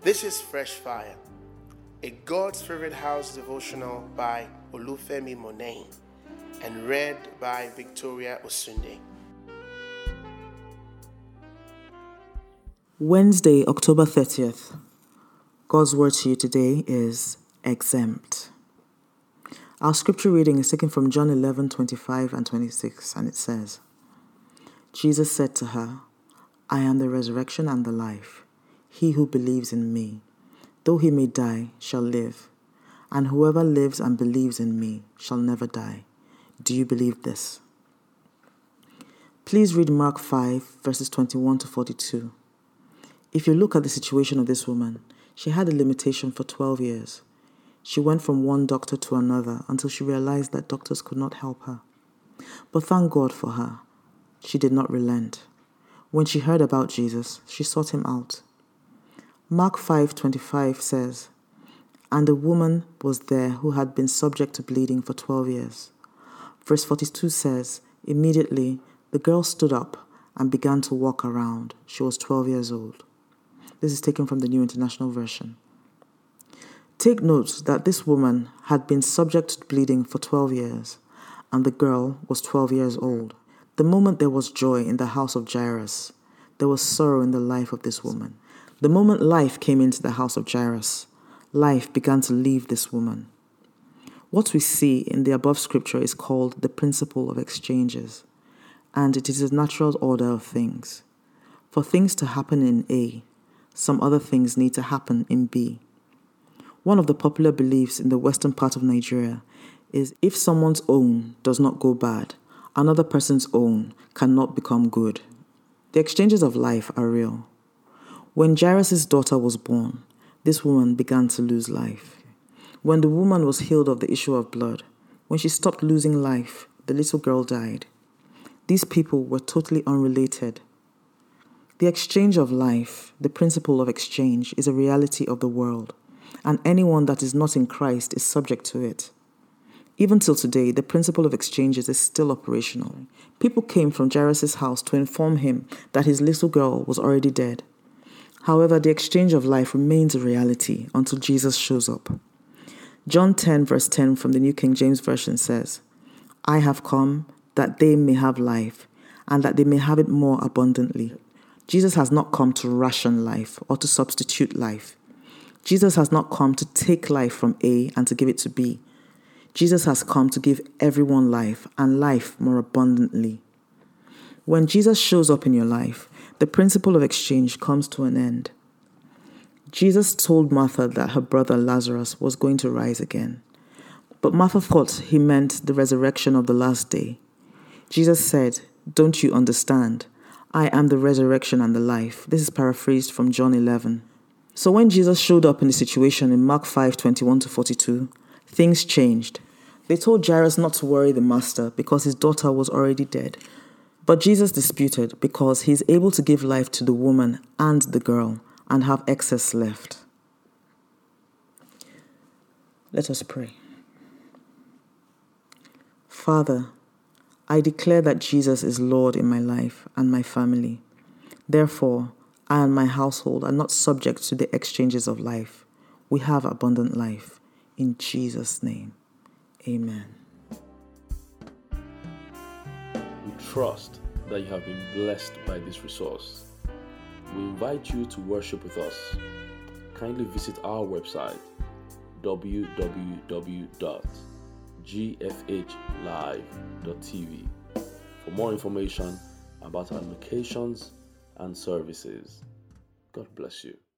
This is Fresh Fire, a God's Favorite House devotional by Olufemi Monet and read by Victoria Osunde. Wednesday, October 30th. God's word to you today is exempt. Our scripture reading is taken from John 11:25 and 26, and it says, Jesus said to her, I am the resurrection and the life. He who believes in me, though he may die, shall live. And whoever lives and believes in me shall never die. Do you believe this? Please read Mark 5, verses 21 to 42. If you look at the situation of this woman, she had a limitation for 12 years. She went from one doctor to another until she realized that doctors could not help her. But thank God for her. She did not relent. When she heard about Jesus, she sought him out. Mark 5:25 says, And a woman was there who had been subject to bleeding for 12 years. Verse 42 says, Immediately the girl stood up and began to walk around. She was 12 years old. This is taken from the New International Version. Take note that this woman had been subject to bleeding for 12 years, and the girl was 12 years old. The moment there was joy in the house of Jairus, there was sorrow in the life of this woman. The moment life came into the house of Jairus, life began to leave this woman. What we see in the above scripture is called the principle of exchanges, and it is a natural order of things. For things to happen in A, some other things need to happen in B. One of the popular beliefs in the western part of Nigeria is if someone's own does not go bad, another person's own cannot become good. The exchanges of life are real. When Jairus' daughter was born, this woman began to lose life. When the woman was healed of the issue of blood, when she stopped losing life, the little girl died. These people were totally unrelated. The exchange of life, the principle of exchange, is a reality of the world, and anyone that is not in Christ is subject to it. Even till today, the principle of exchanges is still operational. People came from Jairus' house to inform him that his little girl was already dead. However, the exchange of life remains a reality until Jesus shows up. John 10, verse 10 from the New King James Version says, I have come that they may have life, and that they may have it more abundantly. Jesus has not come to ration life or to substitute life. Jesus has not come to take life from A and to give it to B. Jesus has come to give everyone life and life more abundantly. When Jesus shows up in your life, the principle of exchange comes to an end. Jesus told Martha that her brother Lazarus was going to rise again. But Martha thought he meant the resurrection of the last day. Jesus said, Don't you understand? I am the resurrection and the life. This is paraphrased from John 11. So when Jesus showed up in the situation in Mark 5:21 to 42, things changed. They told Jairus not to worry the master because his daughter was already dead. But Jesus disputed because he is able to give life to the woman and the girl and have excess left. Let us pray. Father, I declare that Jesus is Lord in my life and my family. Therefore, I and my household are not subject to the exchanges of life. We have abundant life. In Jesus' name, amen. We trust that you have been blessed by this resource. We invite you to worship with us. Kindly visit our website www.gfhlive.tv for more information about our locations and services. God bless you.